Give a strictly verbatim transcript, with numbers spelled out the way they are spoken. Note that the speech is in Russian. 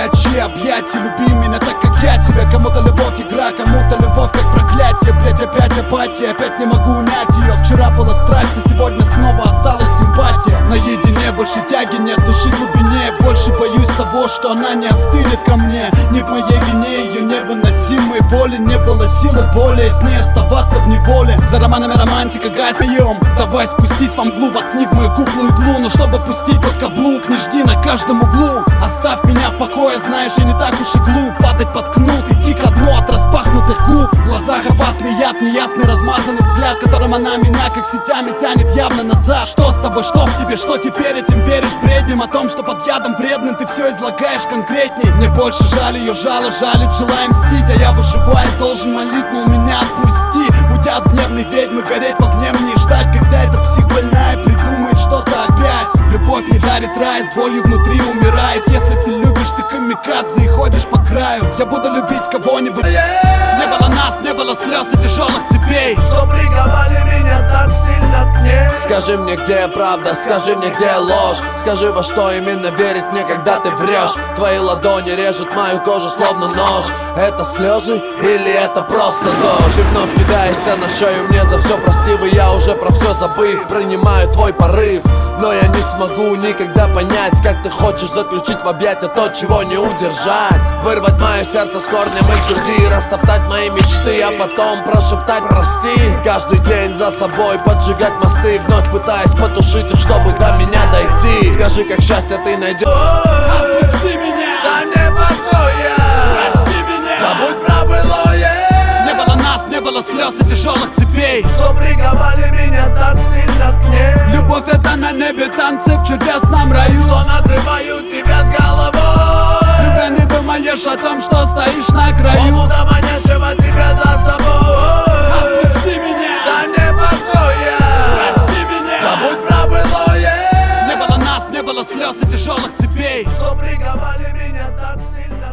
горячие объятия. Люби меня так, как я тебя. Кому-то любовь игра, кому-то любовь как проклятие. Блять, опять апатия, опять не могу унять ее. Вчера была страсть, а сегодня снова осталась симпатия. Наедине больше тяги нет, души глубине. Больше боюсь того, что она не остынет ко мне. Не в моей вине ее невыносимые боли. Не было силы более с ней оставаться в неволе. За романами романтика гасьем. Давай спустись во мглу, воткни в мою куклу иглу. Но чтобы пустить под каблук, не жди на каждом углу. Оставь меня в покое, знаешь, я не так уж и глуп. Падать под кнут, идти ко дну от распахнутых губ. В глазах опасный яд, неясный размазанный взгляд, которым она меня как сетями тянет явно назад. Что с тобой, что в тебе, что теперь этим веришь бредням? О том, что под ядом вредным ты все излагаешь конкретней. Мне больше жаль ее, жало жалит, желая мстить. А я выживаю, должен молить, мол, меня отпусти. Уйдя от гневной ведьмы, гореть в огне мне и ждать, когда эта психбольная придумает что-то опять. Любовь не дарит рай, с болью внутри умирает. Если ты любишь, ты камикадзе и ходишь по краю. Я буду любить кого-нибудь. Не было нас, не было слез и тяжелых цепей, что приковали меня так сильно к ней. Скажи мне, где правда, скажи мне, где ложь. Скажи, во что именно верить мне, когда ты врешь. Твои ладони режут мою кожу словно нож. Это слезы или это просто дождь? И вновь кидаешься на шею мне за все простив. И я уже про все забыв, принимаю твой порыв. Но я не смогу никогда понять, как ты хочешь заключить в объятия то, чего не удержать. Вырвать мое сердце с корнем из груди, растоптать мои мечты, а потом прошептать прости. Каждый день за собой поджигать мосты, вновь пытаясь потушить их, чтобы до меня дойти. Скажи, как счастье ты найдешь. отпусти меня, дай мне покоя, прости меня. забудь про былое. Не было нас, не было слез и тяжелых цепей, что приковали меня так сильно к ней. Любовь это на небе танцы в чудесном раю, что накрывают тебя с головой. Ты не думаешь о том, что стоишь на краю. Омута манящего тебя за собой. Отпусти меня, дай мне покоя, прости меня. забудь про былое. Не было нас, не было слез и тяжелых цепей, что приковали меня так сильно